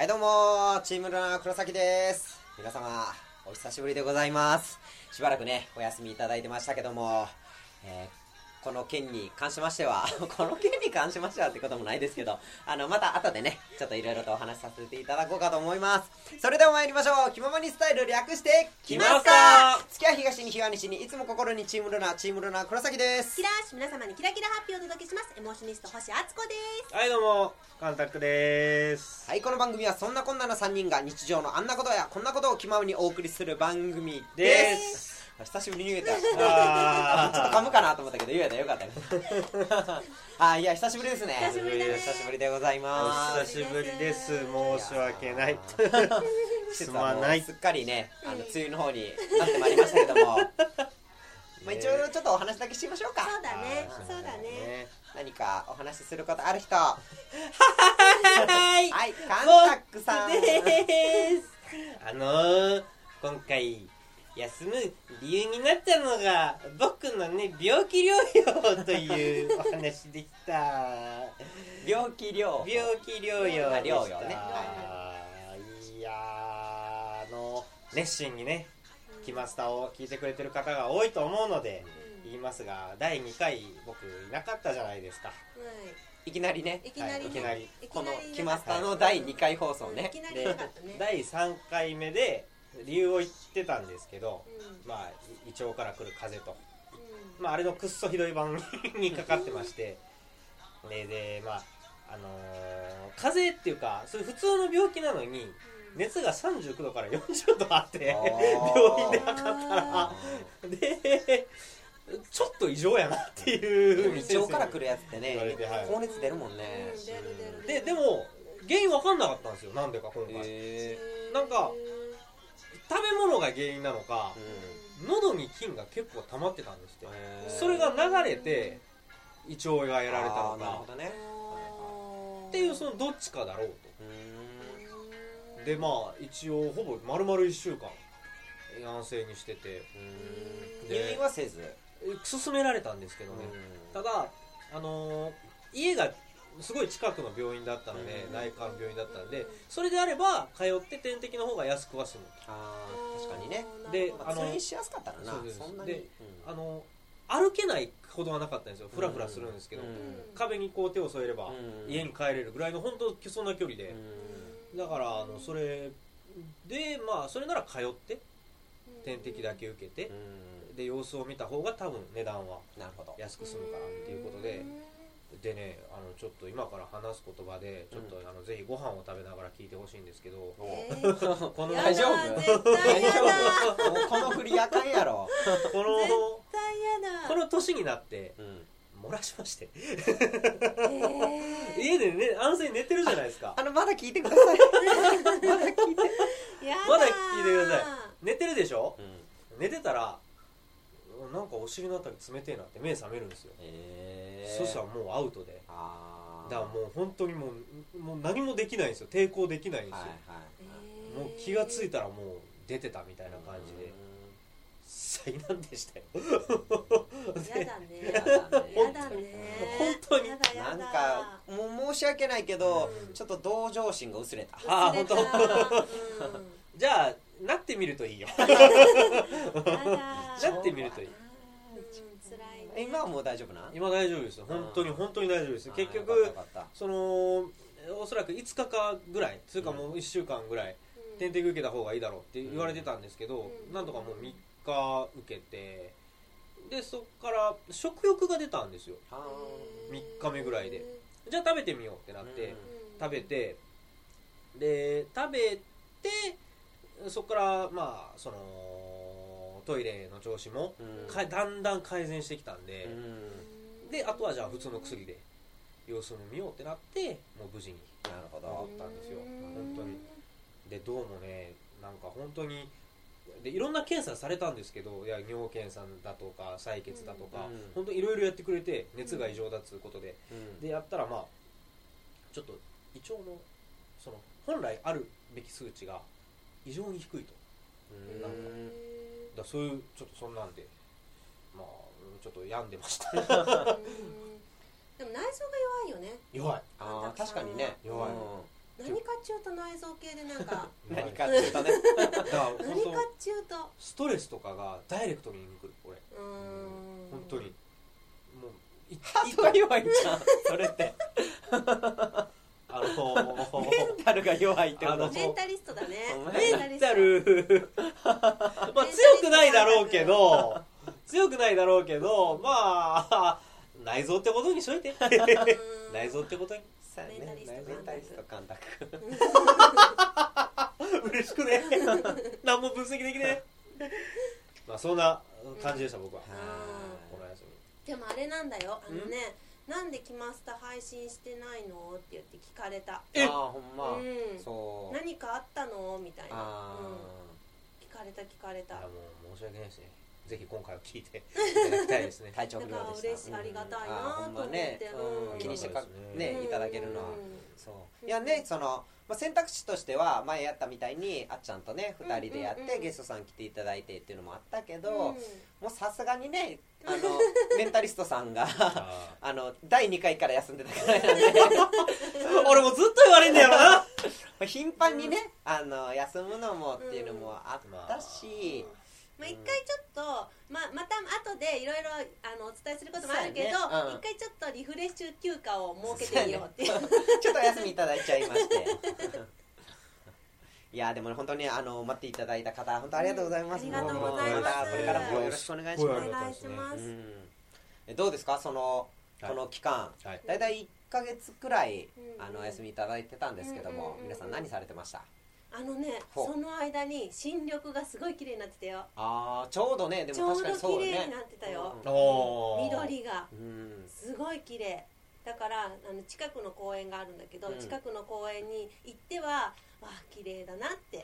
はいどうもチームルナ黒崎です。皆様お久しぶりでございます。しばらくねお休みいただいてましたけども、この件に関しましてはってこともないですけど、また後でねちょっといろいろとお話しさせていただこうかと思います。それでは参りましょう。気ままにスタイル略してきました。月は東に日は西に、いつも心にチームルナ黒崎です。 キラーシ、皆様にキラキラハッピーをお届けします。エモーショニスト星敦子です。 はいどうもカンタックです。 はい、この番組はそんなこんなの3人が日常のあんなことやこんなことを気ままにお送りする番組です。久しぶりに言えた。ちょっと噛むかなと思ったけど言えたよかったね。いや久しぶりですね。 久しぶりだね。 久しぶりでございます。 お久しぶりです。申し訳ない。 すまない。すっかりね梅雨の方になってまいりましたけども、まあ一応ちょっとお話だけしましょうか。 そうだね、そうだね。 何かお話しすることある人。 はい、 はい、カンタックさんです。今回休む理由になったのが僕のね病気療養というお話でした。 病気療養でした。 ね。 いや熱心にねキマスタを聞いてくれてる方が多いと思うので言いますが、第2回僕いなかったじゃないですか。 いきなりね、このキマスタの第2回放送ね。 で第3回目で理由を言ってたんですけど、まあ胃腸から来る風邪と、まああれのくっそひどい版にかかってましてでまあ風邪っていうかそれ普通の病気なのに熱が39度から40度あって病院で測ったらでちょっと異常やなっていう胃腸から来るやつってね、 はい、 高熱出るもんね。 でも原因分かんなかったんですよ。なんでか今回なんか食べ物が原因なのか、喉に菌が結構溜まってたんですって。それが流れて胃腸がやられたのかっていう、そのどっちかだろうと。でまあ一応ほぼ丸々1週間安静にしてて、 入院はせず勧められたんですけどね。ただ家がすごい近くの病院だったので、内科の病院だったので、それであれば通って点滴の方が安くは済む。 確かにね。 で通院しやすかったらな。そんなにで歩けないほどはなかったんですよ。フラフラするんですけど、壁にこう手を添えれば家に帰れるぐらいの本当そんな距離で、だからそれでまあそれなら通って点滴だけ受けて、で様子を見た方が多分値段は安く済むからっていうことで。でね、ちょっと今から話す言葉でちょっとぜひご飯を食べながら聞いてほしいんですけど、 この大丈夫？大丈夫？この振りあかんやろ。 この年になって漏らしまして、家でね安静に寝てるじゃないですか。 まだ聞いてください。まだ聞いてください。寝てるでしょ。寝てたらなんかお尻のあたり冷てえなって目覚めるんですよ。そしたらもうアウトで、だからもう本当にもう何もできないんですよ。抵抗できないんですよ。もう気がついたらもう出てたみたいな感じで災難でしたよ。 やだね。 本当になんかもう申し訳ないけど、ちょっと同情心が薄れた。 本当。じゃあなってみるといいよ。なってみるといい。 今はもう大丈夫な？ 今大丈夫ですよ。本当に大丈夫です。結局おそらく5日かぐらい、それかもう1週間ぐらい点滴受けた方がいいだろうって言われてたんですけど、なんとかもう3日受けて、でそっから食欲が出たんですよ。3日目ぐらいで、じゃあ食べてみようってなって食べて、で食べてそっからまあトイレの調子もだんだん改善してきたんで、であとはじゃあ普通の薬で様子を見ようってなって、もう無事に治ったんですよ。本当に。でどうもね、なんか本当にでいろんな検査されたんですけど、いや尿検査だとか採血だとか、本当いろいろやってくれて、熱が異常だっつうことで、でやったらまあちょっと胃腸の本来あるべき数値が異常に低いと。なんかだそういうちょっとそんなんでまあちょっと病んでました。 でも内臓が弱いよね。 弱い。 確かにね。 弱い。 何かっちゅうと内臓系でなんか何かっていうとねだから本何かっ当ちゅうとストレスとかがダイレクトに来る俺本当にもうハートが弱いんじゃんそれってメンタルが弱いってことメンタリストだね。 メンタルまあ強くないだろうけどまあ内臓ってことにしといて内臓ってことにメンタリストメンタリスト監督嬉しくね何も分析できねまあそんな感じでした僕はこの休みでもあれなんだよなんでキマスタ配信してないのって言って聞かれた。 あほんまそう何かあったのみたいな聞かれたいやもう申し訳ないですねぜひ今回は聞いていただきたいですね体調不良でしたありがたいなと思って気にしてねいただけるのはそういやねその選択肢としては前やったみたいにあっちゃんとね2人でやってゲストさん来ていただいてっていうのもあったけどもうさすがにねメンタリストさんが第2回から休んでたからなんで俺もずっと言われんだよな頻繁にね休むのもっていうのもあったし一回ちょっとまた後でいろいろお伝えすることもあるけど一回ちょっとリフレッシュ休暇を設けてみようっていうちょっとお休みいただいちゃいましていやでも本当に待っていただいた方本当ありがとうございます。 ありがとうございます。 これからもよろしくお願いします。 お願いします。 どうですかこの期間だいたい1ヶ月くらいお休みいただいてたんですけども皆さん何されてました？ その間に新緑がすごい綺麗になってたよ。 ちょうどねでも確かにそうねちょうど綺麗になってたよ。緑がすごい綺麗だから近くの公園があるんだけど近くの公園に行ってはわあ綺麗だなって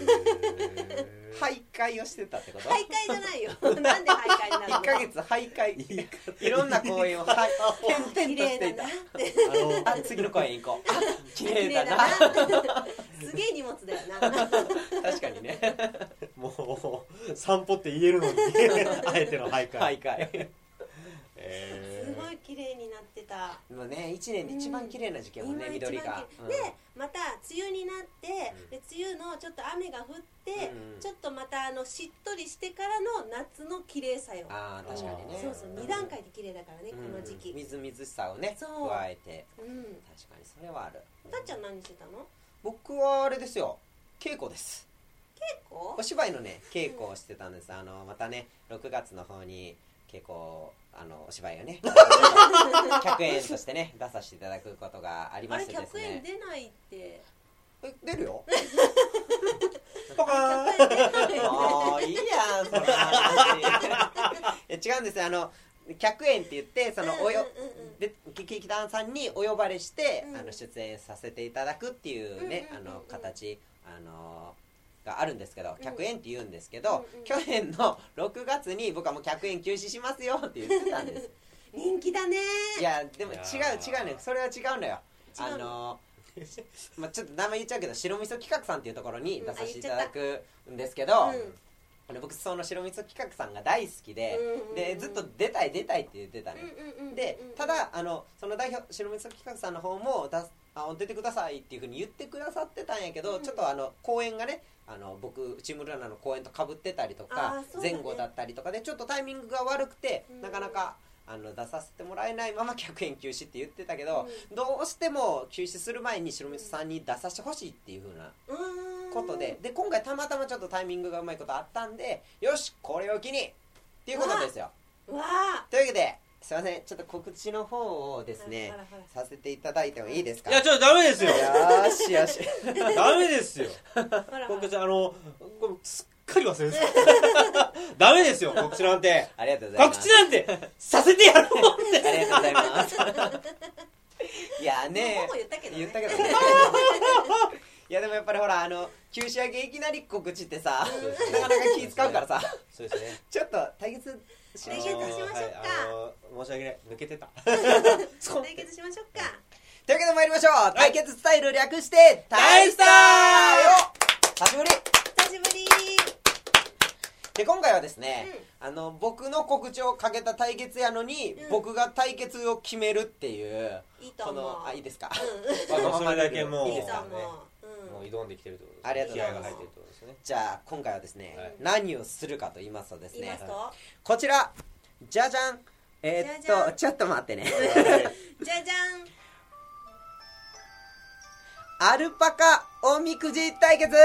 徘徊をしてたってこと？ 徘徊じゃないよなんで徘徊になるの？ 1ヶ月徘徊いろんな公園を転々としていた次の公園行こう綺麗だなすげえ荷物だよな確かにねもう散歩って言えるのにあえての徘徊すごい綺麗になってた。 もうね1年で一番綺麗な時期もね緑がでまた梅雨になってで梅雨のちょっと雨が降ってちょっとまたしっとりしてからの夏の綺麗さよ。 確かにねそう2段階で綺麗だからねこの時期みずみずしさをね加えて確かにそれはある。 たっちゃん何してたの？ 僕はあれですよ稽古です。 稽古？ お芝居のね稽古をしてたんです。またね6月の方に結構お芝居をね100円としてね出させていただくことがありましてですね。 あれ100円出ないって出るよパカーもういいやんその話違うんですよ100円って言って劇団さんにお呼ばれして出演させていただくっていうね形があるんですけど100円って言うんですけど去年の6月に僕はもう100円休止しますよって言ってたんです人気だね。 いやでも違うねそれは違うのよちょっと名前言っちゃうけど白味噌企画さんっていうところに出させていただくんですけど僕その白味噌企画さんが大好きでずっと出たいって言ってたねでただその代表白味噌企画さんの方も出てくださいっていう風に言ってくださってたんやけどちょっと公演がね僕チームランナーの公演とかぶってたりとか前後だったりとかでちょっとタイミングが悪くてなかなか出させてもらえないまま100円休止って言ってたけどどうしても休止する前に白味噌さんに出させてほしいっていう風なことで今回たまたまちょっとタイミングがうまいことあったんでよしこれを機にっていうことですよ。というわけですいませんちょっと告知の方をですねさせていただいてもいいですか？ いやちょっとダメですよよしダメですよ告知すっかり忘れてたダメですよ告知なんてありがとうございます告知なんてさせてやろうってありがとうございますいやねもう言ったけどねいやでもやっぱりほら休止明けいきなり告知ってさなかなか気使うからさそうですねちょっと対決しましょうか。 申し訳ない抜けてた対決しましょうか。 というわけで参りましょう対決スタイル略して大スターよ久しぶりで今回はですね、僕の告知をかけた対決やのに、僕が対決を決めるっていういいと思う。 いいですか、 それだけもういいですか、 もう挑んできてるってことですね。 ありがとうございます。 気合が入ってるってことですね。 じゃあ今回はですね、 はい、 何をするかと言いますとですね、 こちらじゃじゃん、ちょっと待ってねじゃじゃん、 アルパカおみくじ対決。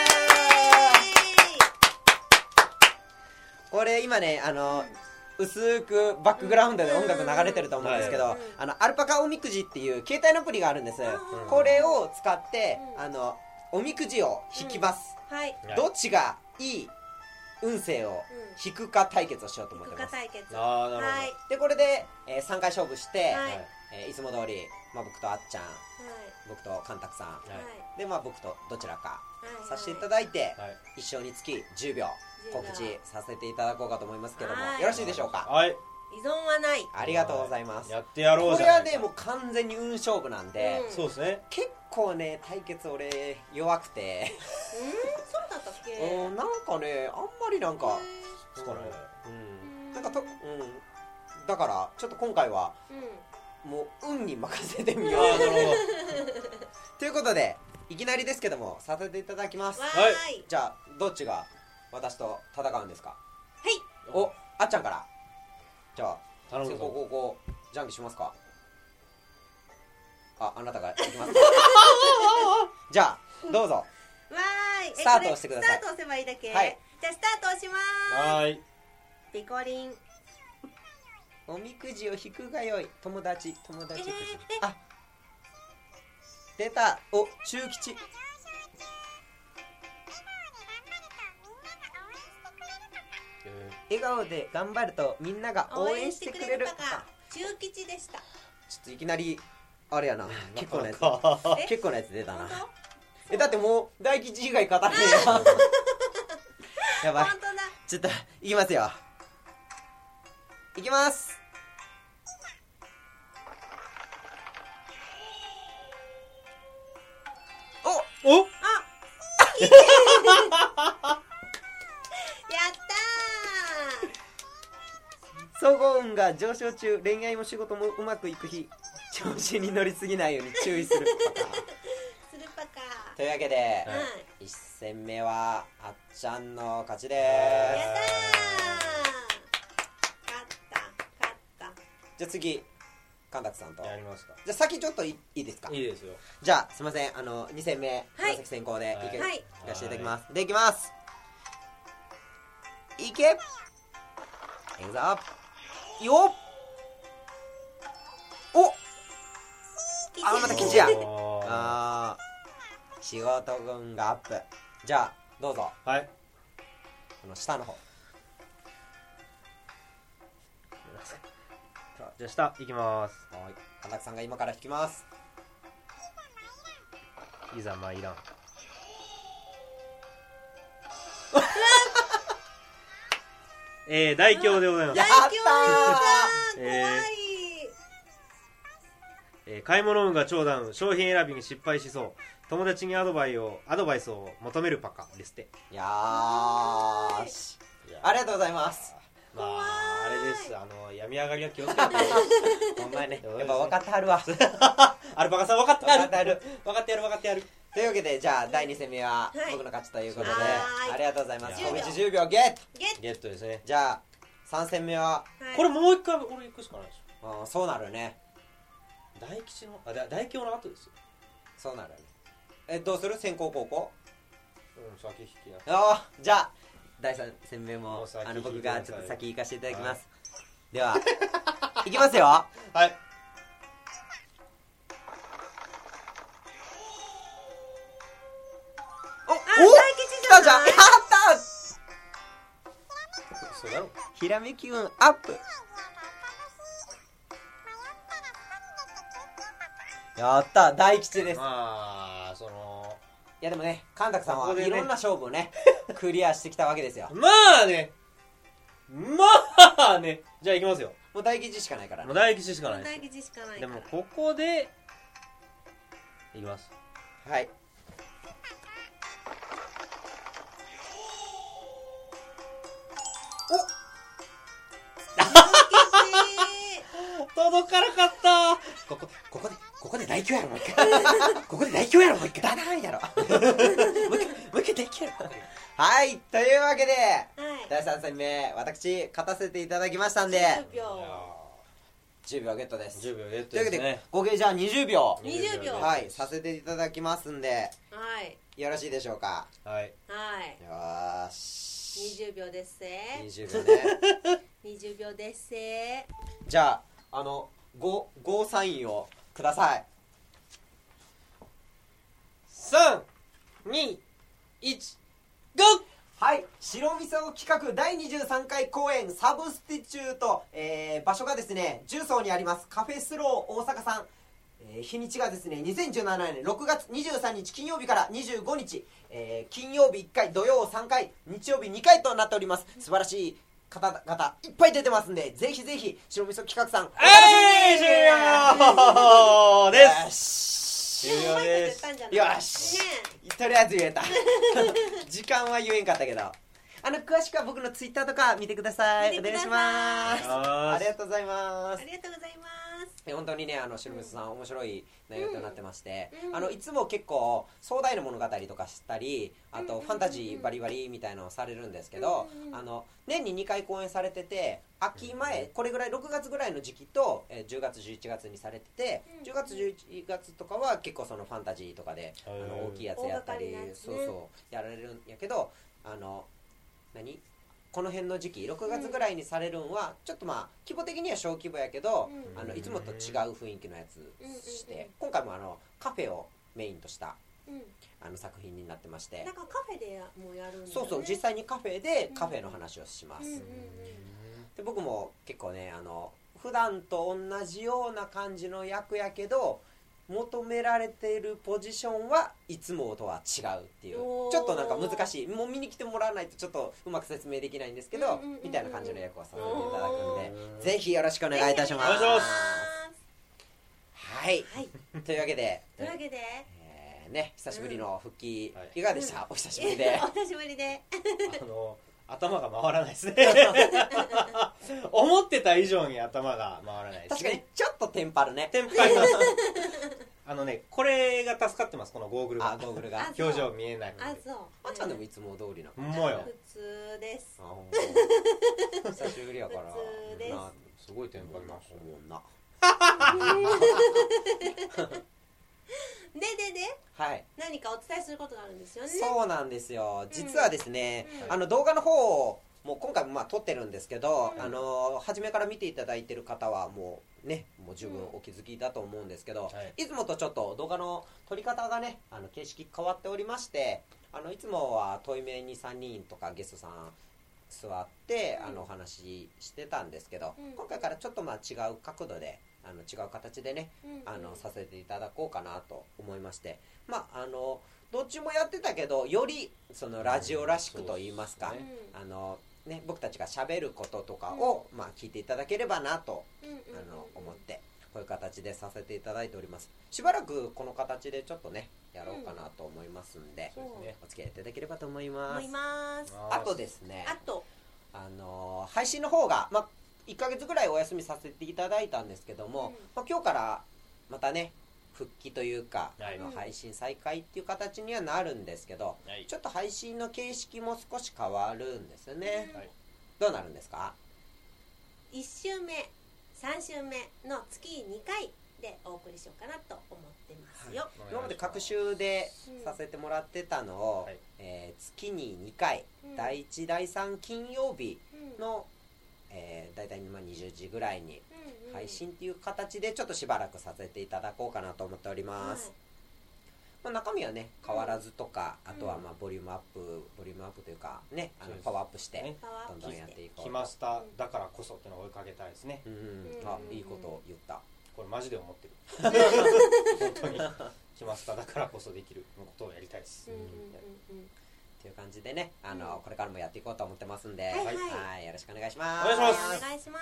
これ今ね薄くバックグラウンドで音楽流れてると思うんですけど、アルパカおみくじっていう携帯のアプリがあるんです、これを使っておみくじを引きます、どっちがいい運勢を引くか対決をしようと思ってます。 ああ、なるほど。 でこれで、3回勝負して、いつも通り、僕とあっちゃん、僕とカンタクさん、で僕とどちらかさせていただいて、一生につき10秒告知させていただこうかと思いますけども、よろしいでしょうか。 はい、 依存はない。 ありがとうございます。 やってやろうじゃないか。これはねもう完全に運勝負なんで、 そうですね。 結構ね対決俺弱くてそうだったっけ。 なんかねあんまりなんかなんかだからちょっと今回はもう運に任せてみようということでいきなりですけどもさせていただきます。じゃあどっちが私と戦うんですか。 はい。 お、あっちゃんから。じゃあ先行後攻じゃんけんしますか。あなたが行きますかじゃあどうぞ。 わーい。 スタートをしてください。 スタート押せばいいだけ。 はい。 じゃあスタート押しまーす。 はい。 ピコリン。 おみくじを引くがよい。友達くじ。出た。お、中吉。笑顔で頑張るとみんなが応援してくれる。 中吉でした。 ちょっといきなりあれやな、結構なやつ出たな。だってもう大吉以外勝たねえよやばい。ちょっといきますよ。いきます。 おやったー。総合運が上昇中、恋愛も仕事もうまくいく日、調子に乗りすぎないように注意するパカというわけで、1戦目はあっちゃんの勝ちでーす。 やったー。勝った。 じゃあ次神崎さんとやりますか。 じゃあ先ちょっといいですか。 いいですよ。 じゃあすいません2戦目神崎先行でいかせていただきます。でいきます。いけいくぞよっ。おまた吉や。仕事運がアップ。じゃあどうぞ。 はい。 この下の方。 じゃあ下いきます。 はい。神崎さんが今から引きます。 いざ参らん。大凶でございます。 やったー。怖い。 買い物運が超ダウン、商品選びに失敗しそう、友達にアドバイスを求めるパカですって。 よーし、ありがとうございます。 あれです、病み上がりは気をつけてほんまにね、やっぱ分かってはるわアルパカさん分かってはる分かってやる。 というわけでじゃあ第2戦目は僕の勝ちということで、ありがとうございます。 10秒 10秒ゲットですね。 じゃあ3戦目はこれもう一回俺行くしかないでしょ。そうなるね。 大吉の大凶の後ですよ。 そうなるね。どうする先攻後攻。 先引きな。 じゃあ第3戦目も僕がちょっと先行かせていただきます。ではいきますよ。 はい。 大吉じゃん。 やったそうだろ。 ひらめき運アップ。やった大吉です。いやでもね、神崎さんはいろんな勝負をねクリアしてきたわけですよ。 まあね。じゃあ行きますよ。 もう大吉しかないから。 もう大吉しかないです。 大吉しかない。 でもここでいきます。 はい。 届かなかった。 ここで大凶やろもう一回ここで大凶やろもう一回だないだろもう一回大凶やろはい、というわけで、第3戦目私勝たせていただきましたんで10秒ゲットです。 10秒ゲットですね。 というわけで合計じゃあ20秒はいさせていただきますんで、よろしいでしょうか。 はい、 よーし 20秒ですせ 20秒ね 20秒ですせじゃあゴーサインをください。 3、2、1、ゴー。 はい、白味噌企画第23回公演サブスティチュート、場所がですね重曹にありますカフェスロー大阪さん、日にちがですね2017年6月23日金曜日から25日、金曜日1回土曜3回日曜日2回となっております。素晴らしい方々いっぱい出てますんで、ぜひぜひ白味噌企画さん終了です終了です。 よし、とりあえず言えた時間は言えんかったけど、詳しくは僕のツイッターとか見てください。お願いします。ありがとうございます。 ありがとうございます。 本当にね白味噌さん面白い内容となってまして、いつも結構壮大な物語とかしたり、あとファンタジーバリバリみたいなのをされるんですけど、年に2回公演されてて、秋前これぐらい6月ぐらいの時期と10月11月にされてて、10月11月とかは結構そのファンタジーとかで大きいやつやったり、そうやられるんやけど、この辺の時期6月ぐらいにされるんはちょっと規模的には小規模やけど、いつもと違う雰囲気のやつして、今回もカフェをメインとした作品になってまして、 なんかカフェでもやるんだよね。 そう実際にカフェでカフェの話をします。で僕も結構ね普段と同じような感じの役やけど、求められているポジションはいつもとは違うっていう、ちょっとなんか難しい、もう見に来てもらわないとちょっとうまく説明できないんですけど、みたいな感じの役をさせていただくんで、ぜひよろしくお願いいたします。はい、というわけでね、久しぶりの復帰、いかがでした？お久しぶりでお久しぶりで頭が回らないですね思ってた以上に頭が回らないですね。 確かにちょっとテンパるね。 テンパりますこれが助かってます。このゴーグルが表情見えない。 あっちゃんでもいつも通りなほんまよ。 普通です。 久しぶりやから普通です。 すごいテンパりましたもんなで、 はい、 何かお伝えすることがあるんですよね。 そうなんですよ。実はですね、動画の方をもう今回も撮ってるんですけど、初めから見ていただいてる方はもう十分お気づきだと思うんですけど、いつもとちょっと動画の撮り方がね形式変わっておりまして、いつもは遠い目に3人とかゲストさん座ってお話ししてたんですけど、今回からちょっと違う角度で違う形でねさせていただこうかなと思いまして、どっちもやってたけどよりそのラジオらしくと言いますか、僕たちが喋ることとかを聞いていただければなと思ってこういう形でさせていただいております。しばらくこの形でちょっとねやろうかなと思いますんで、お付き合いいただければと思います。あとですね、配信の方が1ヶ月ぐらいお休みさせていただいたんですけども、今日からまたね復帰というか、配信再開っていう形にはなるんですけど、ちょっと配信の形式も少し変わるんですよね。どうなるんですか ？1週目3週目の月2回でお送りしようかなと思ってますよ。 今まで各週でさせてもらってたのを、月に2回、第1第3金曜日のだいたい20時ぐらいに配信っていう形でちょっとしばらくさせていただこうかなと思っております。中身はね変わらずとか、あとはボリュームアップというかねパワーアップしてどんどんやっていこう。 キマスタだからこそってのを追いかけたいですね。 いいことを言った。 これマジで思ってる本当にキマスタだからこそできることをやりたいです。っていう感じでねこれからもやっていこうと思ってますんで、よろしくお願いします。 お願いします。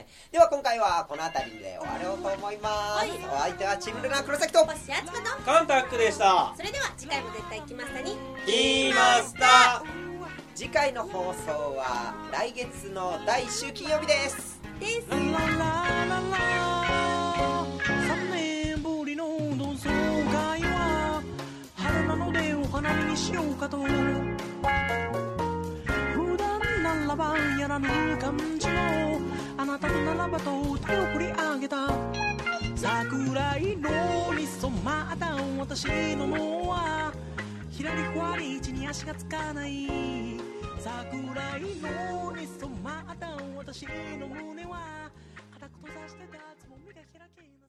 では今回はこの辺りで終わろうと思います。お相手はチムルナ黒崎と星敦子とカンタックでした。 それでは次回も絶対キマスタにキマスタ。 次回の放送は来月の第1週金曜日です。 しようかと、普段ならばやらぬ感じのあなたのならばと手を振り上げた、桜色に染まった私の脳はひらりふわり地に足がつかない、桜色に染まった私の胸は固く閉ざしてたつもりが開けない。